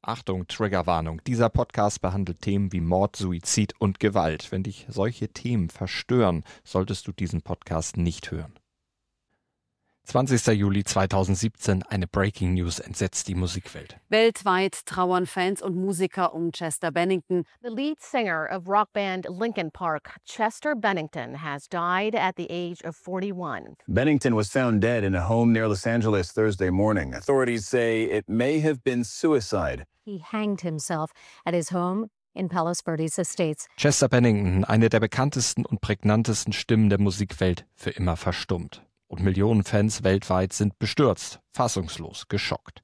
Achtung, Triggerwarnung. Dieser Podcast behandelt Themen wie Mord, Suizid und Gewalt. Wenn dich solche Themen verstören, solltest du diesen Podcast nicht hören. 20. Juli 2017, eine Breaking News entsetzt die Musikwelt. Weltweit trauern Fans und Musiker um Chester Bennington. The lead singer of rock band Linkin Park, Chester Bennington, has died at the age of 41. Bennington was found dead in a home near Los Angeles Thursday morning. Authorities say it may have been suicide. He hanged himself at his home in Palos Verdes Estates. Chester Bennington, eine der bekanntesten und prägnantesten Stimmen der Musikwelt, für immer verstummt. Und Millionen Fans weltweit sind bestürzt, fassungslos, geschockt.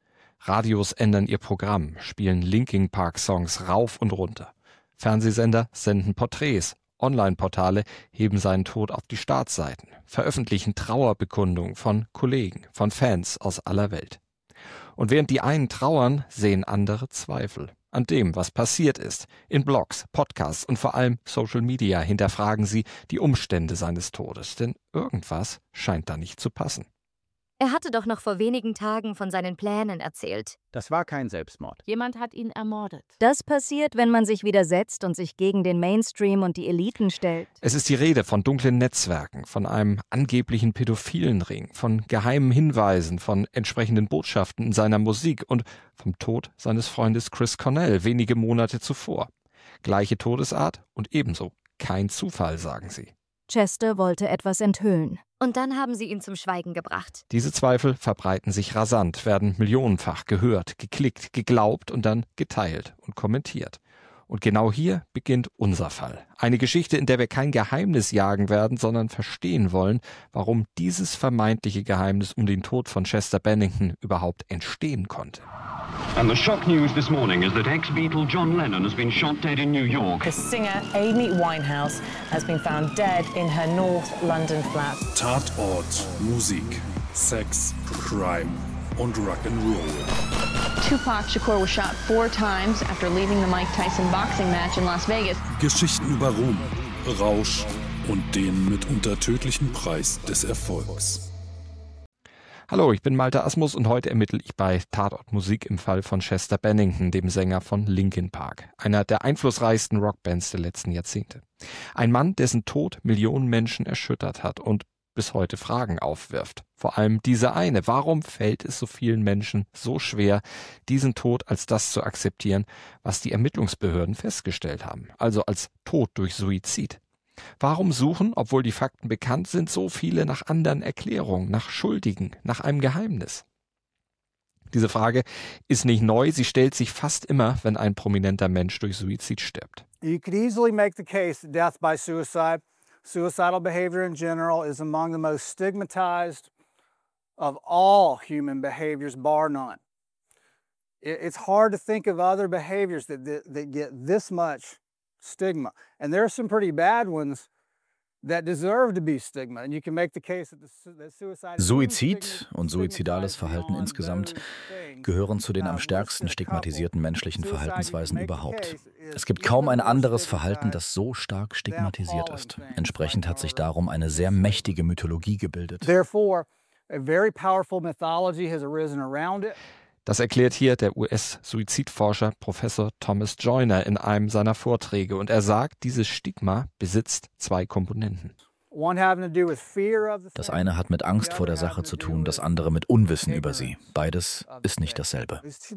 Radios ändern ihr Programm, spielen Linkin Park Songs rauf und runter. Fernsehsender senden Porträts, Online-Portale heben seinen Tod auf die Startseiten, veröffentlichen Trauerbekundungen von Kollegen, von Fans aus aller Welt. Und während die einen trauern, sehen andere Zweifel an dem, was passiert ist. In Blogs, Podcasts und vor allem Social Media hinterfragen sie die Umstände seines Todes, denn irgendwas scheint da nicht zu passen. Er hatte doch noch vor wenigen Tagen von seinen Plänen erzählt. Das war kein Selbstmord. Jemand hat ihn ermordet. Das passiert, wenn man sich widersetzt und sich gegen den Mainstream und die Eliten stellt. Es ist die Rede von dunklen Netzwerken, von einem angeblichen pädophilen Ring, von geheimen Hinweisen, von entsprechenden Botschaften in seiner Musik und vom Tod seines Freundes Chris Cornell wenige Monate zuvor. Gleiche Todesart und ebenso kein Zufall, sagen sie. Chester wollte etwas enthüllen. Und dann haben sie ihn zum Schweigen gebracht. Diese Zweifel verbreiten sich rasant, werden millionenfach gehört, geklickt, geglaubt und dann geteilt und kommentiert. Und genau hier beginnt unser Fall. Eine Geschichte, in der wir kein Geheimnis jagen werden, sondern verstehen wollen, warum dieses vermeintliche Geheimnis um den Tod von Chester Bennington überhaupt entstehen konnte. And the shock news this morning is that ex-Beatle John Lennon has been shot dead in New York. The singer Amy Winehouse has been found dead in her North London flat. Tatort, Musik, Sex, Crime und Rock'n'Roll. Tupac Shakur was shot 4 times after leaving the Mike Tyson boxing match in Las Vegas. Geschichten über Ruhm, Rausch und den mitunter tödlichen Preis des Erfolgs. Hallo, ich bin Malte Asmus und heute ermittle ich bei Tatort Musik im Fall von Chester Bennington, dem Sänger von Linkin Park, einer der einflussreichsten Rockbands der letzten Jahrzehnte. Ein Mann, dessen Tod Millionen Menschen erschüttert hat und bis heute Fragen aufwirft. Vor allem diese eine: Warum fällt es so vielen Menschen so schwer, diesen Tod als das zu akzeptieren, was die Ermittlungsbehörden festgestellt haben, also als Tod durch Suizid? Warum suchen, obwohl die Fakten bekannt sind, so viele nach anderen Erklärungen, nach Schuldigen, nach einem Geheimnis? Diese Frage ist nicht neu, sie stellt sich fast immer, wenn ein prominenter Mensch durch Suizid stirbt. You could easily make the case that death by suicide, suicidal behavior in general, is among the most stigmatized of all human behaviors, bar none. It's hard to think of other behaviors that get this much stigma. And there are some pretty bad ones that deserve to be stigma. And you can make the case that suicide... Suizid und suizidales Verhalten insgesamt gehören zu den am stärksten stigmatisierten menschlichen Verhaltensweisen überhaupt. Es gibt kaum ein anderes Verhalten, das so stark stigmatisiert ist. Entsprechend hat sich darum eine sehr mächtige Mythologie gebildet. Therefore, a very powerful mythology has arisen around it. Das erklärt hier der US-Suizidforscher Professor Thomas Joyner in einem seiner Vorträge. Und er sagt, dieses Stigma besitzt 2 Komponenten. Das eine hat mit Angst vor der Sache zu tun, das andere mit Unwissen über sie. Beides ist nicht dasselbe.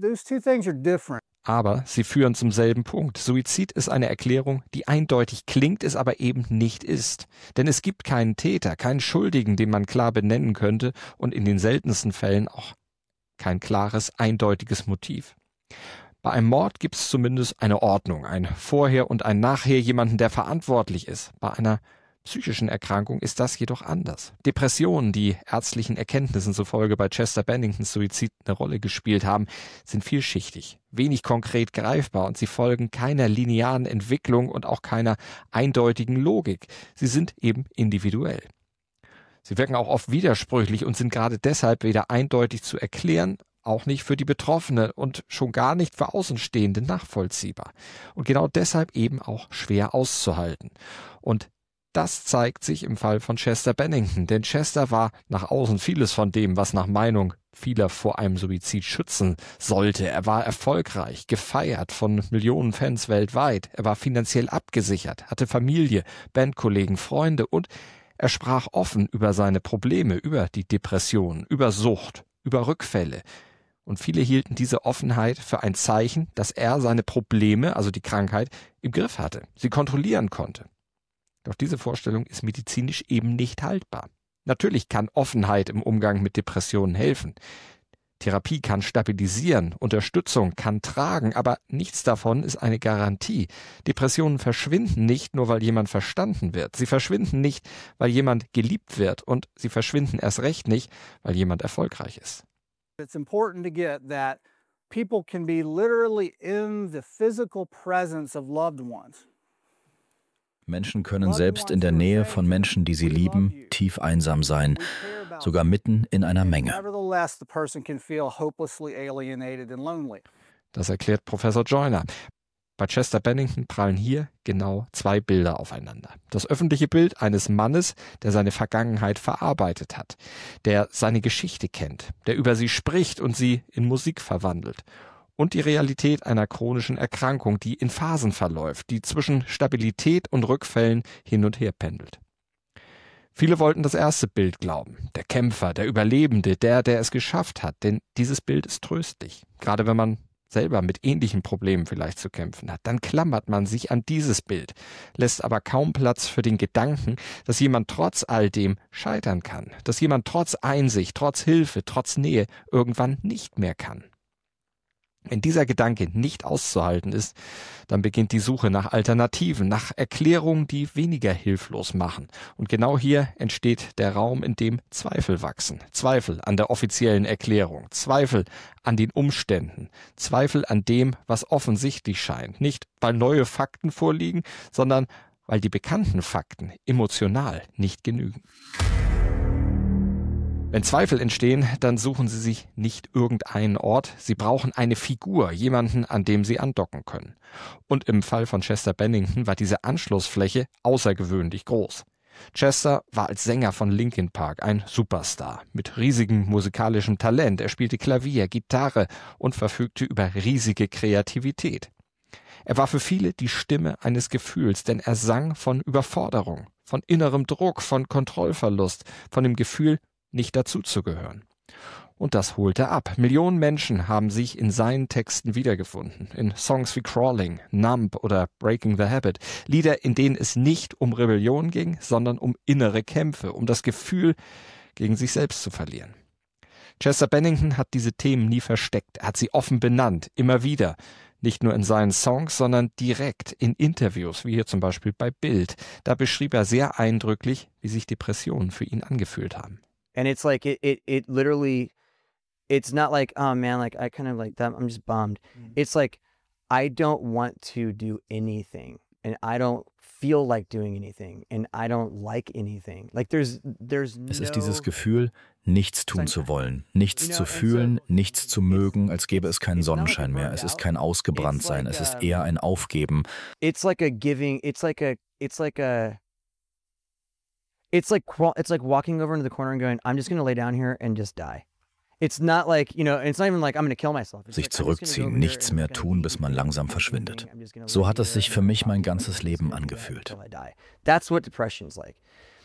Aber sie führen zum selben Punkt. Suizid ist eine Erklärung, die eindeutig klingt, es aber eben nicht ist. Denn es gibt keinen Täter, keinen Schuldigen, den man klar benennen könnte und in den seltensten Fällen auch kein klares, eindeutiges Motiv. Bei einem Mord gibt es zumindest eine Ordnung, ein Vorher und ein Nachher, jemanden, der verantwortlich ist. Bei einer psychischen Erkrankung ist das jedoch anders. Depressionen, die ärztlichen Erkenntnissen zufolge bei Chester Benningtons Suizid eine Rolle gespielt haben, sind vielschichtig, wenig konkret greifbar und sie folgen keiner linearen Entwicklung und auch keiner eindeutigen Logik. Sie sind eben individuell. Sie wirken auch oft widersprüchlich und sind gerade deshalb weder eindeutig zu erklären, auch nicht für die Betroffene und schon gar nicht für Außenstehende nachvollziehbar. Und genau deshalb eben auch schwer auszuhalten. Und Das zeigt sich im Fall von Chester Bennington, denn Chester war nach außen vieles von dem, was nach Meinung vieler vor einem Suizid schützen sollte. Er war erfolgreich, gefeiert von Millionen Fans weltweit. Er war finanziell abgesichert, hatte Familie, Bandkollegen, Freunde und er sprach offen über seine Probleme, über die Depression, über Sucht, über Rückfälle. Und viele hielten diese Offenheit für ein Zeichen, dass er seine Probleme, also die Krankheit, im Griff hatte, sie kontrollieren konnte. Doch diese Vorstellung ist medizinisch eben nicht haltbar. Natürlich kann Offenheit im Umgang mit Depressionen helfen. Therapie kann stabilisieren, Unterstützung kann tragen, aber nichts davon ist eine Garantie. Depressionen verschwinden nicht, nur weil jemand verstanden wird. Sie verschwinden nicht, weil jemand geliebt wird und sie verschwinden erst recht nicht, weil jemand erfolgreich ist. It's important to get that people can be literally in the physical presence of loved ones. Menschen können selbst in der Nähe von Menschen, die sie lieben, tief einsam sein, sogar mitten in einer Menge. Das erklärt Professor Joyner. Bei Chester Bennington prallen hier genau zwei Bilder aufeinander. Das öffentliche Bild eines Mannes, der seine Vergangenheit verarbeitet hat, der seine Geschichte kennt, der über sie spricht und sie in Musik verwandelt. Und die Realität einer chronischen Erkrankung, die in Phasen verläuft, die zwischen Stabilität und Rückfällen hin und her pendelt. Viele wollten das erste Bild glauben, der Kämpfer, der Überlebende, der es geschafft hat, denn dieses Bild ist tröstlich. Gerade wenn man selber mit ähnlichen Problemen vielleicht zu kämpfen hat, dann klammert man sich an dieses Bild, lässt aber kaum Platz für den Gedanken, dass jemand trotz all dem scheitern kann, dass jemand trotz Einsicht, trotz Hilfe, trotz Nähe irgendwann nicht mehr kann. Wenn dieser Gedanke nicht auszuhalten ist, dann beginnt die Suche nach Alternativen, nach Erklärungen, die weniger hilflos machen. Und genau hier entsteht der Raum, in dem Zweifel wachsen. Zweifel an der offiziellen Erklärung, Zweifel an den Umständen, Zweifel an dem, was offensichtlich scheint. Nicht, weil neue Fakten vorliegen, sondern weil die bekannten Fakten emotional nicht genügen. Wenn Zweifel entstehen, dann suchen sie sich nicht irgendeinen Ort. Sie brauchen eine Figur, jemanden, an dem sie andocken können. Und im Fall von Chester Bennington war diese Anschlussfläche außergewöhnlich groß. Chester war als Sänger von Linkin Park ein Superstar mit riesigem musikalischem Talent. Er spielte Klavier, Gitarre und verfügte über riesige Kreativität. Er war für viele die Stimme eines Gefühls, denn er sang von Überforderung, von innerem Druck, von Kontrollverlust, von dem Gefühl, nicht dazuzugehören. Und das holte ab. Millionen Menschen haben sich in seinen Texten wiedergefunden. In Songs wie Crawling, Numb oder Breaking the Habit. Lieder, in denen es nicht um Rebellion ging, sondern um innere Kämpfe, um das Gefühl, gegen sich selbst zu verlieren. Chester Bennington hat diese Themen nie versteckt. Er hat sie offen benannt, immer wieder. Nicht nur in seinen Songs, sondern direkt in Interviews, wie hier zum Beispiel bei Bild. Da beschrieb er sehr eindrücklich, wie sich Depressionen für ihn angefühlt haben. And it's like it literally, it's not like, oh man, like I kind of like that, I'm just bummed. It's like I don't want to do anything and I don't feel like doing anything and I don't like anything. Like there's Es ist dieses Gefühl, nichts tun zu wollen, nichts zu fühlen, nichts zu mögen, als gäbe es keinen Sonnenschein mehr. Es ist kein Ausgebranntsein, es ist eher ein Aufgeben. It's like walking over into the corner and going, I'm just going to lay down here and just die. It's not like, it's not even like I'm going to kill myself. Sich zurückziehen, nichts mehr tun, bis man langsam verschwindet. So hat es sich für mich mein ganzes Leben angefühlt. That's what depression's like.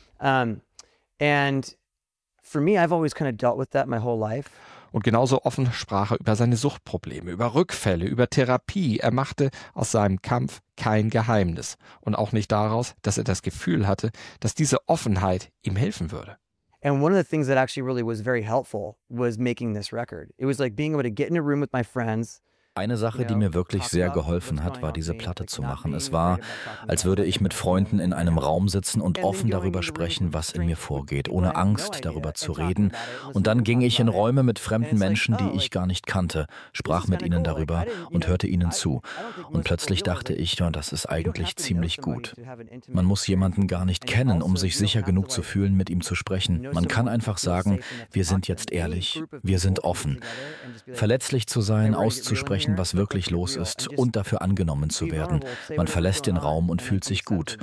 And for me, I've always kind of dealt with that my whole life. Und genauso offen sprach er über seine Suchtprobleme, über Rückfälle, über Therapie. Er machte aus seinem Kampf kein Geheimnis. Und auch nicht daraus, dass er das Gefühl hatte, dass diese Offenheit ihm helfen würde. And one of the things that actually really was very helpful was making this record. It was like being able to get in a room with my friends. Eine Sache, die mir wirklich sehr geholfen hat, war diese Platte zu machen. Es war, als würde ich mit Freunden in einem Raum sitzen und offen darüber sprechen, was in mir vorgeht, ohne Angst darüber zu reden. Und dann ging ich in Räume mit fremden Menschen, die ich gar nicht kannte, sprach mit ihnen darüber und hörte ihnen zu. Und plötzlich dachte ich, ja, das ist eigentlich ziemlich gut. Man muss jemanden gar nicht kennen, um sich sicher genug zu fühlen, mit ihm zu sprechen. Man kann einfach sagen, wir sind jetzt ehrlich, wir sind offen. Verletzlich zu sein, auszusprechen, was wirklich los ist und dafür angenommen zu werden. Man verlässt den Raum und fühlt sich gut.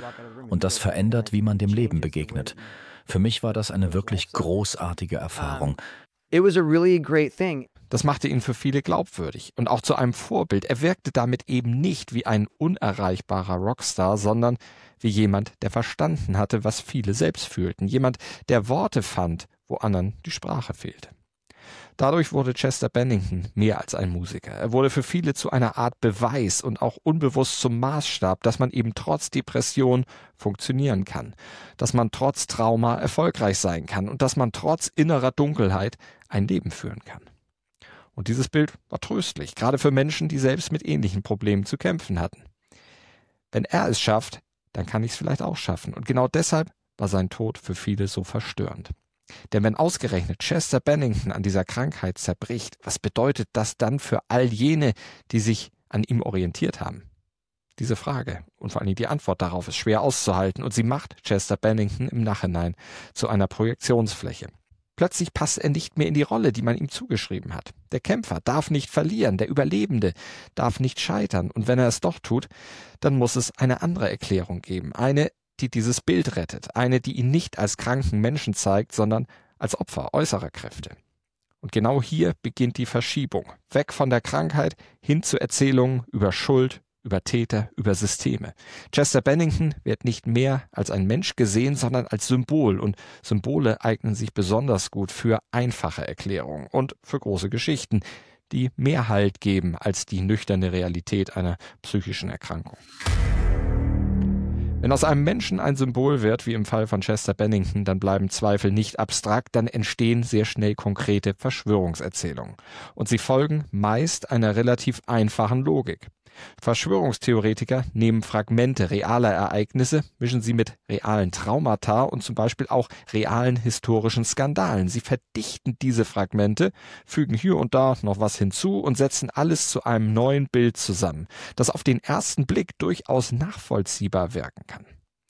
Und das verändert, wie man dem Leben begegnet. Für mich war das eine wirklich großartige Erfahrung. It was a really great thing. Das machte ihn für viele glaubwürdig und auch zu einem Vorbild. Er wirkte damit eben nicht wie ein unerreichbarer Rockstar, sondern wie jemand, der verstanden hatte, was viele selbst fühlten. Jemand, der Worte fand, wo anderen die Sprache fehlte. Dadurch wurde Chester Bennington mehr als ein Musiker. Er wurde für viele zu einer Art Beweis und auch unbewusst zum Maßstab, dass man eben trotz Depression funktionieren kann, dass man trotz Trauma erfolgreich sein kann und dass man trotz innerer Dunkelheit ein Leben führen kann. Und dieses Bild war tröstlich, gerade für Menschen, die selbst mit ähnlichen Problemen zu kämpfen hatten. Wenn er es schafft, dann kann ich es vielleicht auch schaffen. Und genau deshalb war sein Tod für viele so verstörend. Denn wenn ausgerechnet Chester Bennington an dieser Krankheit zerbricht, was bedeutet das dann für all jene, die sich an ihm orientiert haben? Diese Frage und vor allem die Antwort darauf ist schwer auszuhalten und sie macht Chester Bennington im Nachhinein zu einer Projektionsfläche. Plötzlich passt er nicht mehr in die Rolle, die man ihm zugeschrieben hat. Der Kämpfer darf nicht verlieren, der Überlebende darf nicht scheitern und wenn er es doch tut, dann muss es eine andere Erklärung geben, eine, die dieses Bild rettet, eine, die ihn nicht als kranken Menschen zeigt, sondern als Opfer äußerer Kräfte. Und genau hier beginnt die Verschiebung, weg von der Krankheit hin zu Erzählungen über Schuld, über Täter, über Systeme. Chester Bennington wird nicht mehr als ein Mensch gesehen, sondern als Symbol. Und Symbole eignen sich besonders gut für einfache Erklärungen und für große Geschichten, die mehr Halt geben als die nüchterne Realität einer psychischen Erkrankung. Wenn aus einem Menschen ein Symbol wird, wie im Fall von Chester Bennington, dann bleiben Zweifel nicht abstrakt, dann entstehen sehr schnell konkrete Verschwörungserzählungen. Und sie folgen meist einer relativ einfachen Logik. Verschwörungstheoretiker nehmen Fragmente realer Ereignisse, mischen sie mit realen Traumata und zum Beispiel auch realen historischen Skandalen. Sie verdichten diese Fragmente, fügen hier und da noch was hinzu und setzen alles zu einem neuen Bild zusammen, das auf den ersten Blick durchaus nachvollziehbar wirken kann.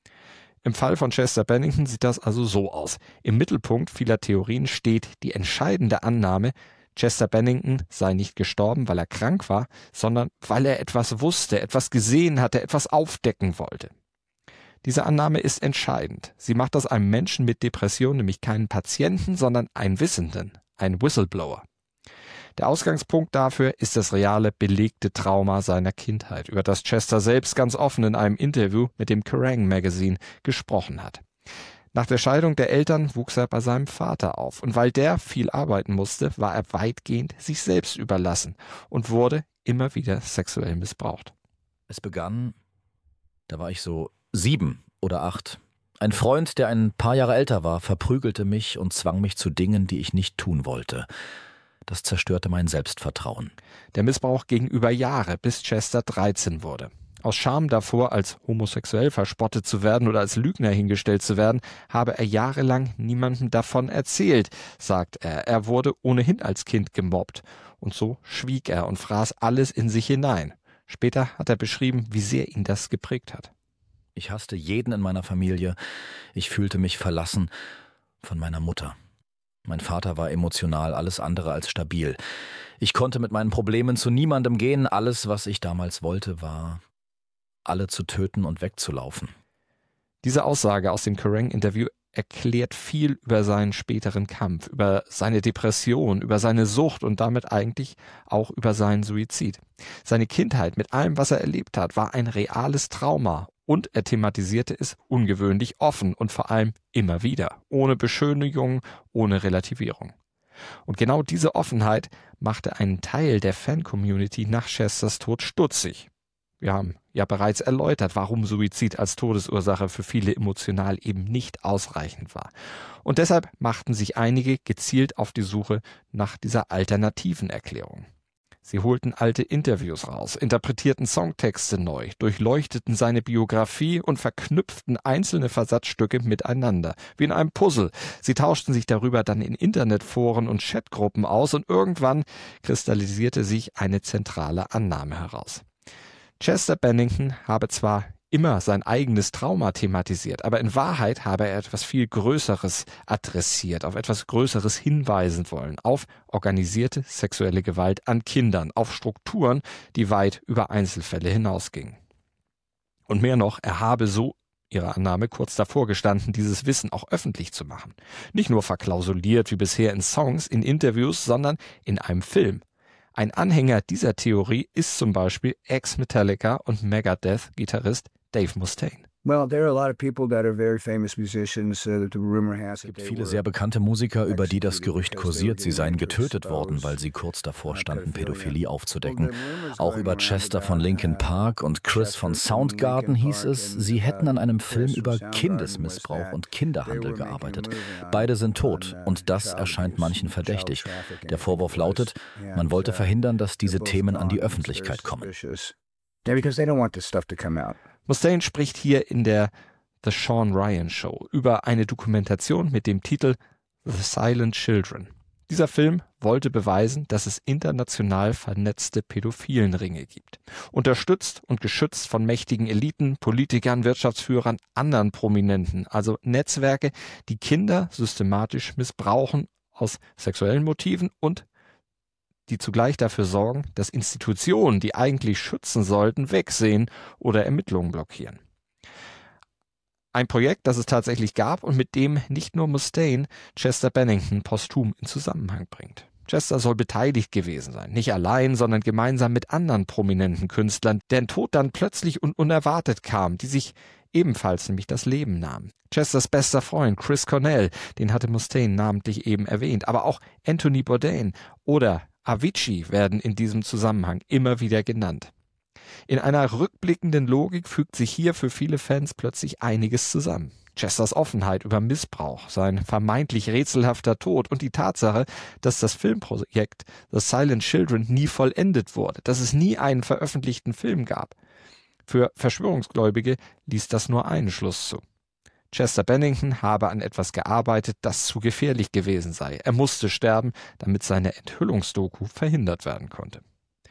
Im Fall von Chester Bennington sieht das also so aus. Im Mittelpunkt vieler Theorien steht die entscheidende Annahme, Chester Bennington sei nicht gestorben, weil er krank war, sondern weil er etwas wusste, etwas gesehen hatte, etwas aufdecken wollte. Diese Annahme ist entscheidend. Sie macht aus einem Menschen mit Depression nämlich keinen Patienten, sondern einen Wissenden, einen Whistleblower. Der Ausgangspunkt dafür ist das reale, belegte Trauma seiner Kindheit, über das Chester selbst ganz offen in einem Interview mit dem Kerrang! Magazine gesprochen hat. Nach der Scheidung der Eltern wuchs er bei seinem Vater auf und weil der viel arbeiten musste, war er weitgehend sich selbst überlassen und wurde immer wieder sexuell missbraucht. Es begann, da war ich so 7 oder 8. Ein Freund, der ein paar Jahre älter war, verprügelte mich und zwang mich zu Dingen, die ich nicht tun wollte. Das zerstörte mein Selbstvertrauen. Der Missbrauch ging über Jahre, bis Chester 13 wurde. Aus Scham davor, als homosexuell verspottet zu werden oder als Lügner hingestellt zu werden, habe er jahrelang niemandem davon erzählt, sagt er. Er wurde ohnehin als Kind gemobbt. Und so schwieg er und fraß alles in sich hinein. Später hat er beschrieben, wie sehr ihn das geprägt hat. Ich hasste jeden in meiner Familie. Ich fühlte mich verlassen von meiner Mutter. Mein Vater war emotional alles andere als stabil. Ich konnte mit meinen Problemen zu niemandem gehen. Alles, was ich damals wollte, war, alle zu töten und wegzulaufen. Diese Aussage aus dem Kerrang!-Interview erklärt viel über seinen späteren Kampf, über seine Depression, über seine Sucht und damit eigentlich auch über seinen Suizid. Seine Kindheit mit allem, was er erlebt hat, war ein reales Trauma und er thematisierte es ungewöhnlich offen und vor allem immer wieder, ohne Beschönigung, ohne Relativierung. Und genau diese Offenheit machte einen Teil der Fan-Community nach Chesters Tod stutzig. Wir haben ja bereits erläutert, warum Suizid als Todesursache für viele emotional eben nicht ausreichend war. Und deshalb machten sich einige gezielt auf die Suche nach dieser alternativen Erklärung. Sie holten alte Interviews raus, interpretierten Songtexte neu, durchleuchteten seine Biografie und verknüpften einzelne Versatzstücke miteinander, wie in einem Puzzle. Sie tauschten sich darüber dann in Internetforen und Chatgruppen aus und irgendwann kristallisierte sich eine zentrale Annahme heraus. Chester Bennington habe zwar immer sein eigenes Trauma thematisiert, aber in Wahrheit habe er etwas viel Größeres adressiert, auf etwas Größeres hinweisen wollen, auf organisierte sexuelle Gewalt an Kindern, auf Strukturen, die weit über Einzelfälle hinausgingen. Und mehr noch, er habe so ihrer Annahme kurz davor gestanden, dieses Wissen auch öffentlich zu machen. Nicht nur verklausuliert wie bisher in Songs, in Interviews, sondern in einem Film. Ein Anhänger dieser Theorie ist zum Beispiel Ex-Metallica und Megadeth-Gitarrist Dave Mustaine. Es gibt viele sehr bekannte Musiker, über die das Gerücht kursiert, sie seien getötet worden, weil sie kurz davor standen, Pädophilie aufzudecken. Auch über Chester von Linkin Park und Chris von Soundgarden hieß es, sie hätten an einem Film über Kindesmissbrauch und Kinderhandel gearbeitet. Beide sind tot und das erscheint manchen verdächtig. Der Vorwurf lautet, man wollte verhindern, dass diese Themen an die Öffentlichkeit kommen. Mustaine spricht hier in der The Sean Ryan Show über eine Dokumentation mit dem Titel The Silent Children. Dieser Film wollte beweisen, dass es international vernetzte Pädophilenringe gibt. Unterstützt und geschützt von mächtigen Eliten, Politikern, Wirtschaftsführern, anderen Prominenten, also Netzwerke, die Kinder systematisch missbrauchen aus sexuellen Motiven und die zugleich dafür sorgen, dass Institutionen, die eigentlich schützen sollten, wegsehen oder Ermittlungen blockieren. Ein Projekt, das es tatsächlich gab und mit dem nicht nur Mustaine Chester Bennington posthum in Zusammenhang bringt. Chester soll beteiligt gewesen sein, nicht allein, sondern gemeinsam mit anderen prominenten Künstlern, deren Tod dann plötzlich und unerwartet kam, die sich ebenfalls nämlich das Leben nahmen. Chesters bester Freund Chris Cornell, den hatte Mustaine namentlich eben erwähnt, aber auch Anthony Bourdain oder Avicii werden in diesem Zusammenhang immer wieder genannt. In einer rückblickenden Logik fügt sich hier für viele Fans plötzlich einiges zusammen. Chesters Offenheit über Missbrauch, sein vermeintlich rätselhafter Tod und die Tatsache, dass das Filmprojekt The Silent Children nie vollendet wurde, dass es nie einen veröffentlichten Film gab. Für Verschwörungsgläubige ließ das nur einen Schluss zu. Chester Bennington habe an etwas gearbeitet, das zu gefährlich gewesen sei. Er musste sterben, damit seine Enthüllungsdoku verhindert werden konnte.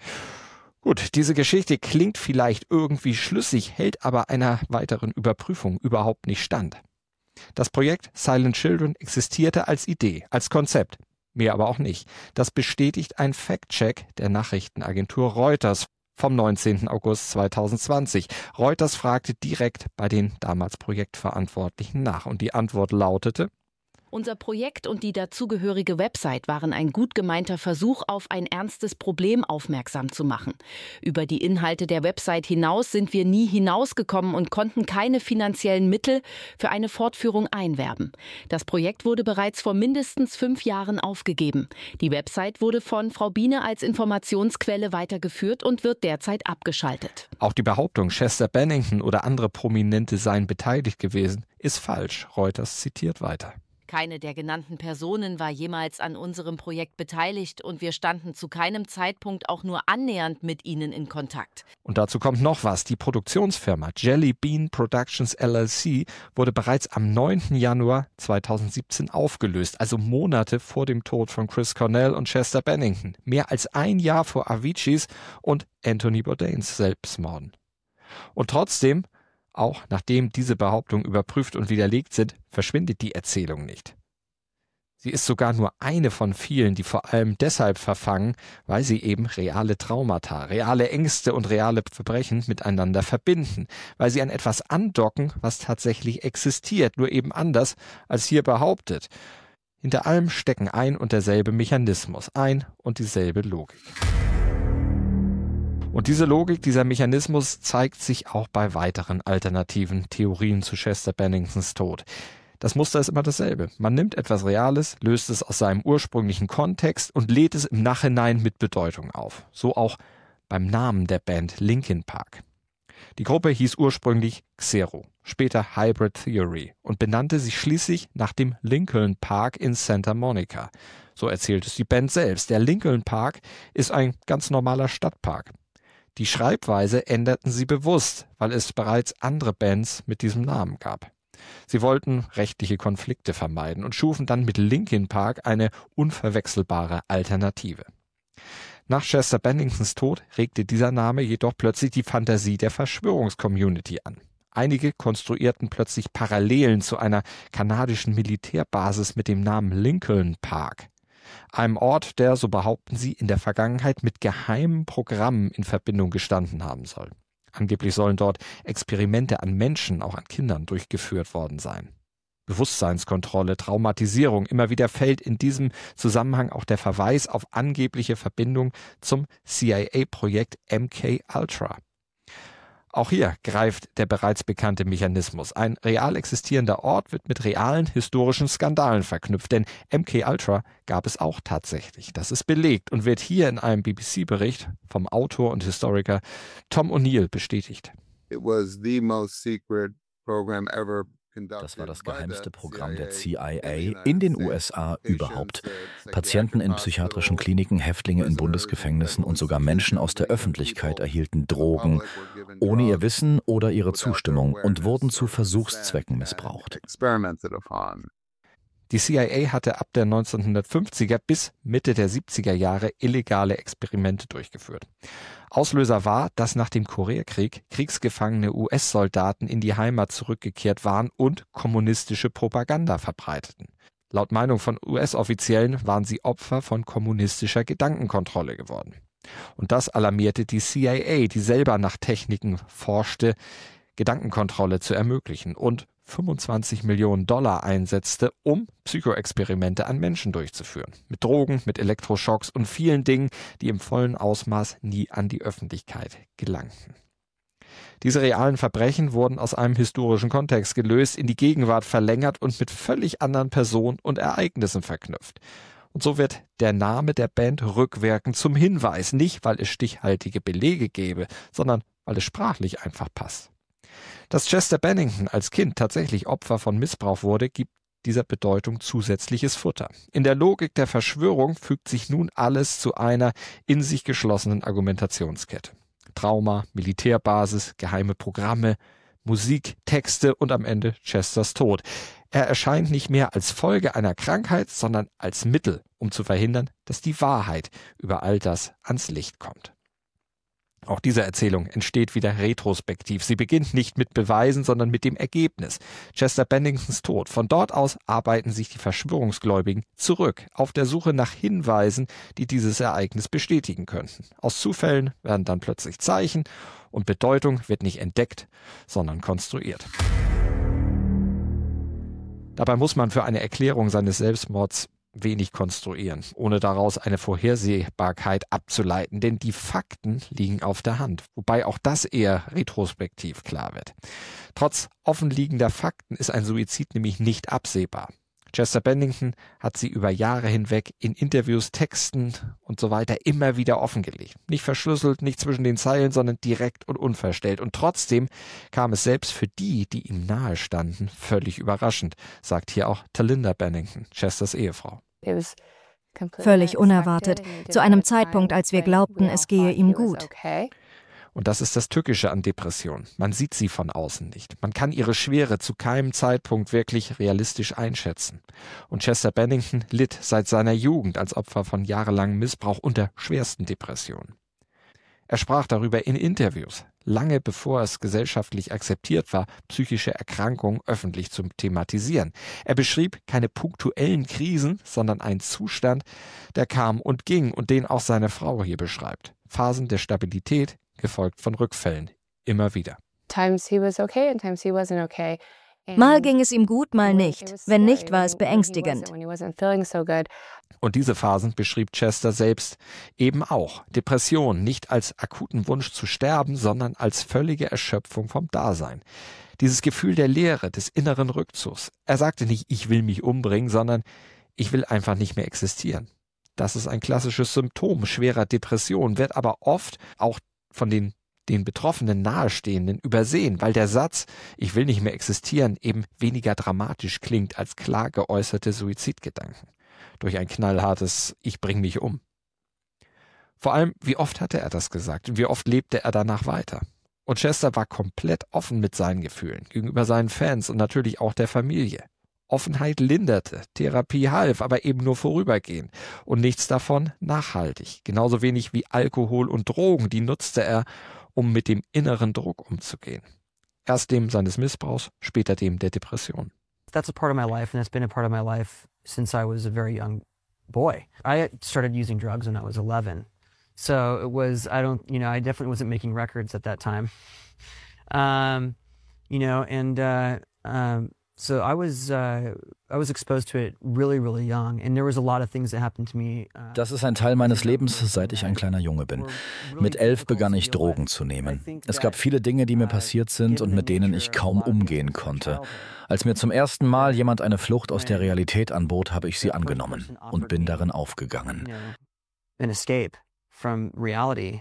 Gut, diese Geschichte klingt vielleicht irgendwie schlüssig, hält aber einer weiteren Überprüfung überhaupt nicht stand. Das Projekt Silent Children existierte als Idee, als Konzept, mehr aber auch nicht. Das bestätigt ein Fact-Check der Nachrichtenagentur Reuters vom 19. August 2020. Reuters fragte direkt bei den damals Projektverantwortlichen nach und die Antwort lautete: Unser Projekt und die dazugehörige Website waren ein gut gemeinter Versuch, auf ein ernstes Problem aufmerksam zu machen. Über die Inhalte der Website hinaus sind wir nie hinausgekommen und konnten keine finanziellen Mittel für eine Fortführung einwerben. Das Projekt wurde bereits vor mindestens 5 Jahren aufgegeben. Die Website wurde von Frau Biene als Informationsquelle weitergeführt und wird derzeit abgeschaltet. Auch die Behauptung, Chester Bennington oder andere Prominente seien beteiligt gewesen, ist falsch. Reuters zitiert weiter. Keine der genannten Personen war jemals an unserem Projekt beteiligt und wir standen zu keinem Zeitpunkt auch nur annähernd mit ihnen in Kontakt. Und dazu kommt noch was. Die Produktionsfirma Jelly Bean Productions LLC wurde bereits am 9. Januar 2017 aufgelöst, also Monate vor dem Tod von Chris Cornell und Chester Bennington. Mehr als ein Jahr vor Aviciis und Anthony Bourdains Selbstmorden. Und trotzdem, auch nachdem diese Behauptungen überprüft und widerlegt sind, verschwindet die Erzählung nicht. Sie ist sogar nur eine von vielen, die vor allem deshalb verfangen, weil sie eben reale Traumata, reale Ängste und reale Verbrechen miteinander verbinden, weil sie an etwas andocken, was tatsächlich existiert, nur eben anders als hier behauptet. Hinter allem stecken ein und derselbe Mechanismus, ein und dieselbe Logik. Und diese Logik, dieser Mechanismus zeigt sich auch bei weiteren alternativen Theorien zu Chester Benningtons Tod. Das Muster ist immer dasselbe. Man nimmt etwas Reales, löst es aus seinem ursprünglichen Kontext und lädt es im Nachhinein mit Bedeutung auf. So auch beim Namen der Band Linkin Park. Die Gruppe hieß ursprünglich Xero, später Hybrid Theory und benannte sich schließlich nach dem Lincoln Park in Santa Monica. So erzählt es die Band selbst. Der Lincoln Park ist ein ganz normaler Stadtpark. Die Schreibweise änderten sie bewusst, weil es bereits andere Bands mit diesem Namen gab. Sie wollten rechtliche Konflikte vermeiden und schufen dann mit Linkin Park eine unverwechselbare Alternative. Nach Chester Benningtons Tod regte dieser Name jedoch plötzlich die Fantasie der Verschwörungscommunity an. Einige konstruierten plötzlich Parallelen zu einer kanadischen Militärbasis mit dem Namen Lincoln Park. Einem Ort, der, so behaupten sie, in der Vergangenheit mit geheimen Programmen in Verbindung gestanden haben soll. Angeblich sollen dort Experimente an Menschen, auch an Kindern, durchgeführt worden sein. Bewusstseinskontrolle, Traumatisierung. Immer wieder fällt in diesem Zusammenhang auch der Verweis auf angebliche Verbindung zum CIA-Projekt MKUltra. Auch hier greift der bereits bekannte Mechanismus. Ein real existierender Ort wird mit realen historischen Skandalen verknüpft, denn MKUltra gab es auch tatsächlich. Das ist belegt und wird hier in einem BBC-Bericht vom Autor und Historiker Tom O'Neill bestätigt. It was the most secret program ever. Das war das geheimste Programm der CIA in den USA überhaupt. Patienten in psychiatrischen Kliniken, Häftlinge in Bundesgefängnissen und sogar Menschen aus der Öffentlichkeit erhielten Drogen ohne ihr Wissen oder ihre Zustimmung und wurden zu Versuchszwecken missbraucht. Die CIA hatte ab der 1950er bis Mitte der 70er Jahre illegale Experimente durchgeführt. Auslöser war, dass nach dem Koreakrieg kriegsgefangene US-Soldaten in die Heimat zurückgekehrt waren und kommunistische Propaganda verbreiteten. Laut Meinung von US-Offiziellen waren sie Opfer von kommunistischer Gedankenkontrolle geworden. Und das alarmierte die CIA, die selber nach Techniken forschte, Gedankenkontrolle zu ermöglichen und $25 Millionen einsetzte, um Psychoexperimente an Menschen durchzuführen. Mit Drogen, mit Elektroschocks und vielen Dingen, die im vollen Ausmaß nie an die Öffentlichkeit gelangten. Diese realen Verbrechen wurden aus einem historischen Kontext gelöst, in die Gegenwart verlängert und mit völlig anderen Personen und Ereignissen verknüpft. Und so wird der Name der Band rückwirkend zum Hinweis, nicht weil es stichhaltige Belege gäbe, sondern weil es sprachlich einfach passt. Dass Chester Bennington als Kind tatsächlich Opfer von Missbrauch wurde, gibt dieser Bedeutung zusätzliches Futter. In der Logik der Verschwörung fügt sich nun alles zu einer in sich geschlossenen Argumentationskette. Trauma, Militärbasis, geheime Programme, Musik, Texte und am Ende Chesters Tod. Er erscheint nicht mehr als Folge einer Krankheit, sondern als Mittel, um zu verhindern, dass die Wahrheit über all das ans Licht kommt. Auch diese Erzählung entsteht wieder retrospektiv. Sie beginnt nicht mit Beweisen, sondern mit dem Ergebnis. Chester Benningtons Tod. Von dort aus arbeiten sich die Verschwörungsgläubigen zurück, auf der Suche nach Hinweisen, die dieses Ereignis bestätigen könnten. Aus Zufällen werden dann plötzlich Zeichen und Bedeutung wird nicht entdeckt, sondern konstruiert. Dabei muss man für eine Erklärung seines Selbstmords wenig konstruieren, ohne daraus eine Vorhersehbarkeit abzuleiten, denn die Fakten liegen auf der Hand, wobei auch das eher retrospektiv klar wird. Trotz offenliegender Fakten ist ein Suizid nämlich nicht absehbar. Chester Bennington hat sie über Jahre hinweg in Interviews, Texten und so weiter immer wieder offengelegt. Nicht verschlüsselt, nicht zwischen den Zeilen, sondern direkt und unverstellt. Und trotzdem kam es selbst für die, die ihm nahe standen, völlig überraschend, sagt hier auch Talinda Bennington, Chesters Ehefrau. Völlig unerwartet, zu einem Zeitpunkt, als wir glaubten, es gehe ihm gut. Und das ist das Tückische an Depression. Man sieht sie von außen nicht. Man kann ihre Schwere zu keinem Zeitpunkt wirklich realistisch einschätzen. Und Chester Bennington litt seit seiner Jugend als Opfer von jahrelangem Missbrauch unter schwersten Depressionen. Er sprach darüber in Interviews, lange bevor es gesellschaftlich akzeptiert war, psychische Erkrankungen öffentlich zu thematisieren. Er beschrieb keine punktuellen Krisen, sondern einen Zustand, der kam und ging und den auch seine Frau hier beschreibt. Phasen der Stabilität, gefolgt von Rückfällen, immer wieder. Mal ging es ihm gut, mal nicht. Wenn nicht, war es beängstigend. Und diese Phasen beschrieb Chester selbst eben auch. Depression nicht als akuten Wunsch zu sterben, sondern als völlige Erschöpfung vom Dasein. Dieses Gefühl der Leere, des inneren Rückzugs. Er sagte nicht, ich will mich umbringen, sondern ich will einfach nicht mehr existieren. Das ist ein klassisches Symptom schwerer Depression, wird aber oft auch von den Betroffenen Nahestehenden übersehen, weil der Satz, ich will nicht mehr existieren, eben weniger dramatisch klingt als klar geäußerte Suizidgedanken. Durch ein knallhartes, ich bring mich um. Vor allem, wie oft hatte er das gesagt und wie oft lebte er danach weiter? Und Chester war komplett offen mit seinen Gefühlen, gegenüber seinen Fans und natürlich auch der Familie. Offenheit linderte, Therapie half, aber eben nur vorübergehend und nichts davon nachhaltig. Genauso wenig wie Alkohol und Drogen, die nutzte er, um mit dem inneren Druck umzugehen. Erst dem seines Missbrauchs, später dem der Depression. That's a part of my life, and that's been a part of my life since I was a very young boy. I started using drugs when I was 11. So it was, I definitely wasn't making records at that time. So I was exposed to it really, really young, and there was a lot of things that happened to me. Das ist ein Teil meines Lebens, seit ich ein kleiner Junge bin. Mit 11 begann ich Drogen zu nehmen. Es gab viele Dinge, die mir passiert sind und mit denen ich kaum umgehen konnte. Als mir zum ersten Mal jemand eine Flucht aus der Realität anbot, habe ich sie angenommen und bin darin aufgegangen. An escape from reality.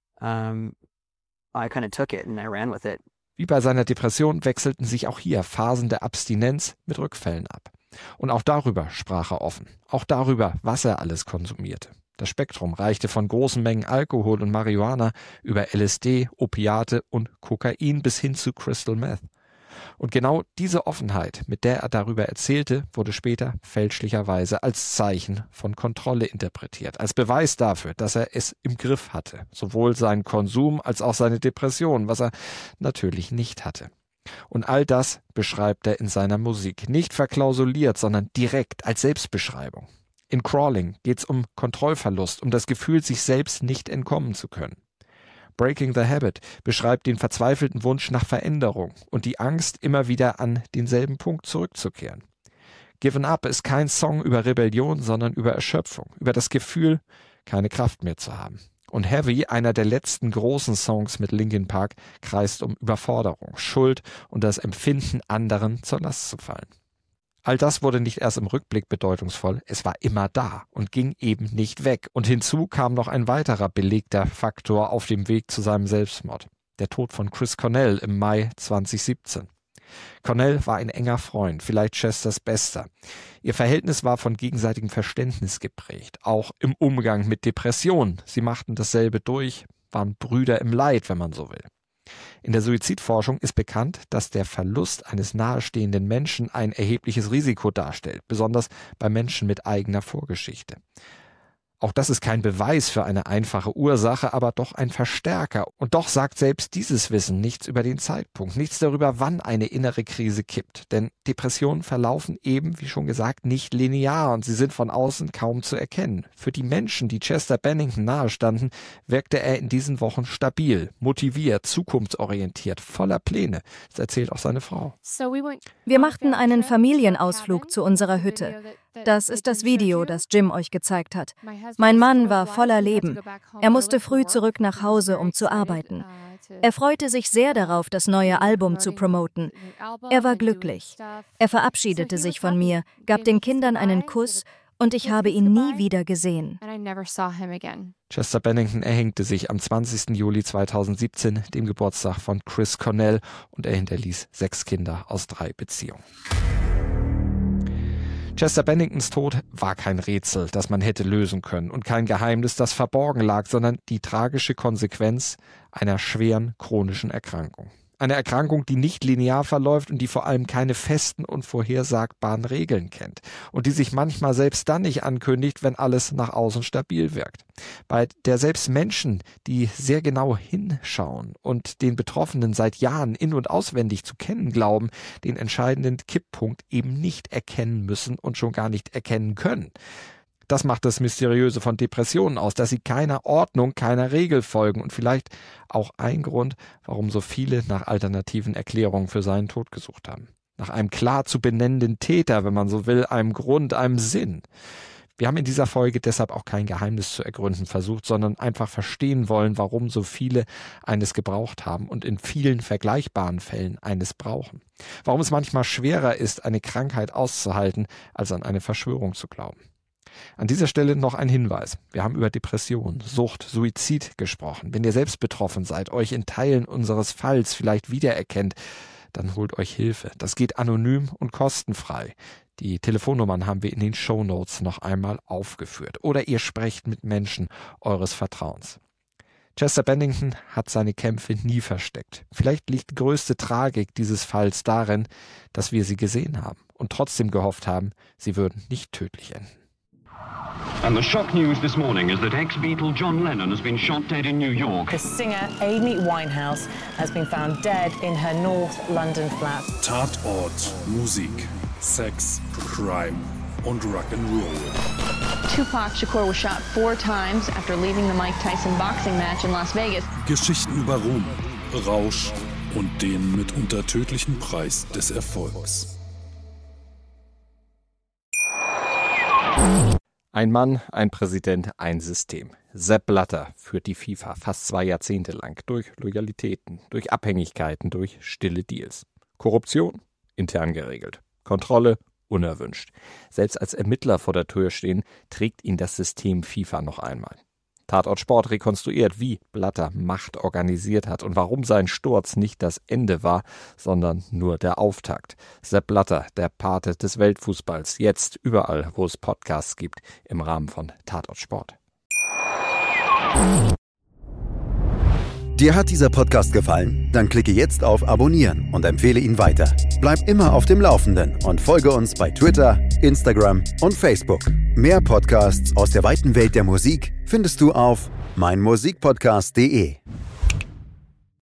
I kind of took it and I ran with it. Wie bei seiner Depression wechselten sich auch hier Phasen der Abstinenz mit Rückfällen ab. Und auch darüber sprach er offen. Auch darüber, was er alles konsumierte. Das Spektrum reichte von großen Mengen Alkohol und Marihuana über LSD, Opiate und Kokain bis hin zu Crystal Meth. Und genau diese Offenheit, mit der er darüber erzählte, wurde später fälschlicherweise als Zeichen von Kontrolle interpretiert, als Beweis dafür, dass er es im Griff hatte, sowohl seinen Konsum als auch seine Depression, was er natürlich nicht hatte. Und all das beschreibt er in seiner Musik, nicht verklausuliert, sondern direkt als Selbstbeschreibung. In Crawling geht es um Kontrollverlust, um das Gefühl, sich selbst nicht entkommen zu können. Breaking the Habit beschreibt den verzweifelten Wunsch nach Veränderung und die Angst, immer wieder an denselben Punkt zurückzukehren. Given Up ist kein Song über Rebellion, sondern über Erschöpfung, über das Gefühl, keine Kraft mehr zu haben. Und Heavy, einer der letzten großen Songs mit Linkin Park, kreist um Überforderung, Schuld und das Empfinden, anderen zur Last zu fallen. All das wurde nicht erst im Rückblick bedeutungsvoll, es war immer da und ging eben nicht weg. Und hinzu kam noch ein weiterer belegter Faktor auf dem Weg zu seinem Selbstmord. Der Tod von Chris Cornell im Mai 2017. Cornell war ein enger Freund, vielleicht Chesters Bester. Ihr Verhältnis war von gegenseitigem Verständnis geprägt, auch im Umgang mit Depressionen. Sie machten dasselbe durch, waren Brüder im Leid, wenn man so will. In der Suizidforschung ist bekannt, dass der Verlust eines nahestehenden Menschen ein erhebliches Risiko darstellt, besonders bei Menschen mit eigener Vorgeschichte. Auch das ist kein Beweis für eine einfache Ursache, aber doch ein Verstärker. Und doch sagt selbst dieses Wissen nichts über den Zeitpunkt, nichts darüber, wann eine innere Krise kippt. Denn Depressionen verlaufen eben, wie schon gesagt, nicht linear und sie sind von außen kaum zu erkennen. Für die Menschen, die Chester Bennington nahestanden, wirkte er in diesen Wochen stabil, motiviert, zukunftsorientiert, voller Pläne. Das erzählt auch seine Frau. Wir machten einen Familienausflug zu unserer Hütte. Das ist das Video, das Jim euch gezeigt hat. Mein Mann war voller Leben. Er musste früh zurück nach Hause, um zu arbeiten. Er freute sich sehr darauf, das neue Album zu promoten. Er war glücklich. Er verabschiedete sich von mir, gab den Kindern einen Kuss und ich habe ihn nie wieder gesehen. Chester Bennington erhängte sich am 20. Juli 2017, dem Geburtstag von Chris Cornell, und er hinterließ 6 Kinder aus 3 Beziehungen. Chester Benningtons Tod war kein Rätsel, das man hätte lösen können und kein Geheimnis, das verborgen lag, sondern die tragische Konsequenz einer schweren chronischen Erkrankung. Eine Erkrankung, die nicht linear verläuft und die vor allem keine festen und vorhersagbaren Regeln kennt und die sich manchmal selbst dann nicht ankündigt, wenn alles nach außen stabil wirkt. Bei der selbst Menschen, die sehr genau hinschauen und den Betroffenen seit Jahren in- und auswendig zu kennen glauben, den entscheidenden Kipppunkt eben nicht erkennen müssen und schon gar nicht erkennen können. Das macht das Mysteriöse von Depressionen aus, dass sie keiner Ordnung, keiner Regel folgen und vielleicht auch ein Grund, warum so viele nach alternativen Erklärungen für seinen Tod gesucht haben. Nach einem klar zu benennenden Täter, wenn man so will, einem Grund, einem Sinn. Wir haben in dieser Folge deshalb auch kein Geheimnis zu ergründen versucht, sondern einfach verstehen wollen, warum so viele eines gebraucht haben und in vielen vergleichbaren Fällen eines brauchen. Warum es manchmal schwerer ist, eine Krankheit auszuhalten, als an eine Verschwörung zu glauben. An dieser Stelle noch ein Hinweis. Wir haben über Depression, Sucht, Suizid gesprochen. Wenn ihr selbst betroffen seid, euch in Teilen unseres Falls vielleicht wiedererkennt, dann holt euch Hilfe. Das geht anonym und kostenfrei. Die Telefonnummern haben wir in den Shownotes noch einmal aufgeführt. Oder ihr sprecht mit Menschen eures Vertrauens. Chester Bennington hat seine Kämpfe nie versteckt. Vielleicht liegt die größte Tragik dieses Falls darin, dass wir sie gesehen haben und trotzdem gehofft haben, sie würden nicht tödlich enden. And the shock news this morning is that ex-Beatle John Lennon has been shot dead in New York. The singer Amy Winehouse has been found dead in her North London flat. Tatort, Musik, Sex, Crime und Rock'n'Roll. Tupac Shakur was shot 4 times after leaving the Mike Tyson boxing match in Las Vegas. Geschichten über Ruhm, Rausch und den mitunter tödlichen Preis des Erfolgs. Ein Mann, ein Präsident, ein System. Sepp Blatter führt die FIFA fast 2 Jahrzehnte lang durch Loyalitäten, durch Abhängigkeiten, durch stille Deals. Korruption? Intern geregelt. Kontrolle? Unerwünscht. Selbst als Ermittler vor der Tür stehen, trägt ihn das System FIFA noch einmal. Tatort Sport rekonstruiert, wie Blatter Macht organisiert hat und warum sein Sturz nicht das Ende war, sondern nur der Auftakt. Sepp Blatter, der Pate des Weltfußballs, jetzt überall, wo es Podcasts gibt, im Rahmen von Tatort Sport. Dir hat dieser Podcast gefallen? Dann klicke jetzt auf Abonnieren und empfehle ihn weiter. Bleib immer auf dem Laufenden und folge uns bei Twitter, Instagram und Facebook. Mehr Podcasts aus der weiten Welt der Musik findest du auf meinmusikpodcast.de.